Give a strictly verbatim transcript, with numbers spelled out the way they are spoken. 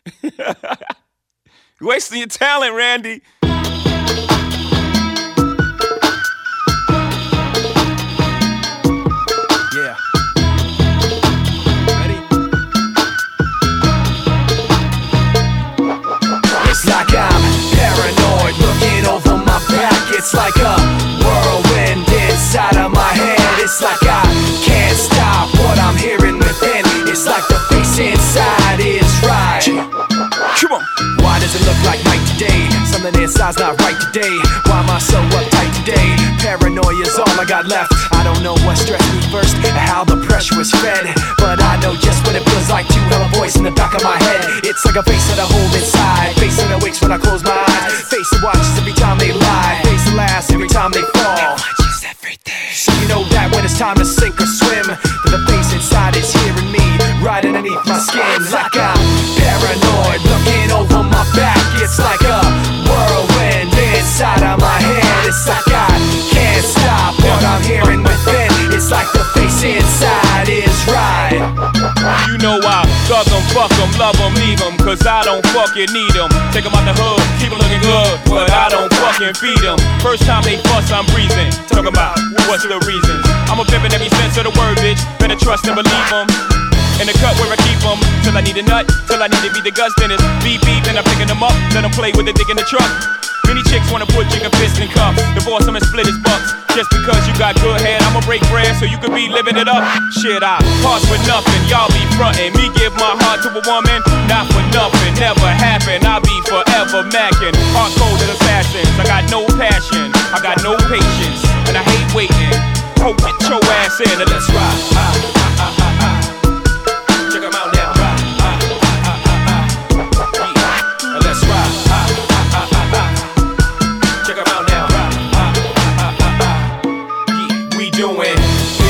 You're wasting your talent, Randy. Yeah. Ready? It's like I'm paranoid, looking over my back. It's like a whirlwind inside of my head. It's like I can't stop what I'm hearing within. It's like the face inside is right. Come on. Why does it look like night today? Something inside's not right today. Why am I so uptight today? Paranoia's all I got left. I don't know what stressed me first and how the pressure was fed, but I know just what it feels like to have a voice in the back of my head. It's like a face that I hold inside, face that awakes when I close my eyes, face that watches every time they lie, face that laughs every time they fall. So you know that when it's time to sink or swim, that the face inside is hearing me right underneath my skin. Like I'm paranoid, looking over my back. It's like a whirlwind inside of my head. It's like I can't stop what I'm hearing within. It's like the face inside is right. You know I thug 'em, fuck 'em, love 'em, leave 'em, cause I don't fucking need 'em. Take 'em out the hood, keep 'em looking good, but I don't fucking feed 'em. First time they fuss, I'm breathing. Talk about what's the reason. I'm a pimp in every sense of the word, bitch. Better trust and believe 'em. In the cut where I keep 'em, till I need a nut, till I need to be the guts dentist. Beep beep, then I'm picking 'em up, let 'em play with the dick in the truck. Many chicks wanna put chicken fist in cuffs, divorce 'em and split his bucks. Just because you got good head, I'ma break bread so you could be living it up. Shit, I pass for nothing, y'all be frontin'. Me give my heart to a woman, not for nothing, never happen. I'll be forever mackin', hard-coded assassins. I got no passion, I got no patience, and I hate waiting. Oh, get your ass in and let's ride. Ah, ah, ah, ah, ah. Check 'em out now. Ah, ah, ah, ah, ah, ah. Yeah. Let's ride. Ah, ah, ah, ah, ah. Check 'em out now. Ah, ah, ah, ah, ah. Yeah. We doing